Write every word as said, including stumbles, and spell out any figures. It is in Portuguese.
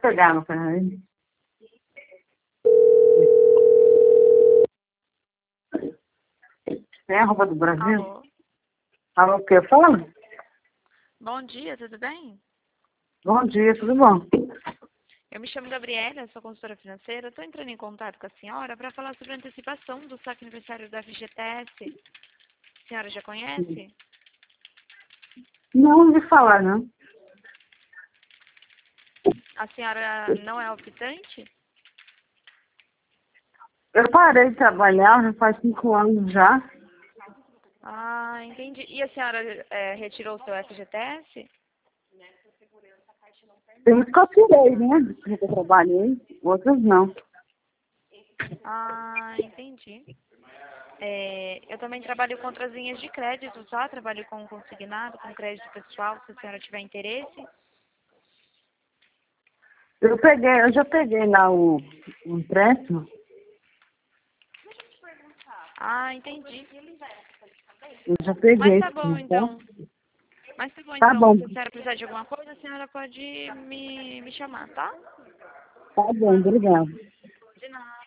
pegar, meu pai. Tem a roupa do Brasil? Alô? Alô, o que? Fala? Bom dia, tudo bem? Bom dia, tudo bom? Eu me chamo Gabriela, sou consultora financeira. Estou entrando em contato com a senhora para falar sobre a antecipação do saque aniversário da F G T S. A senhora já conhece? Não ouvi falar, não. A senhora não é optante? Eu parei de trabalhar, já faz cinco anos já. Ah, entendi. E a senhora é, retirou o seu F G T S? Tem uns que eu tirei, né? Que eu trabalhei, outros não. Ah, entendi. É, eu também trabalho com outras linhas de crédito, tá? Trabalho com consignado, com crédito pessoal, se a senhora tiver interesse. Eu peguei, eu já peguei lá o, o empréstimo. Ah, entendi. Eu já Mas peguei, tá bom, sim, tá? então. Mas tá bom, Tá então. bom, Se a senhora precisar de alguma coisa, a senhora pode me, me chamar, tá? tá bom, obrigado. De nada.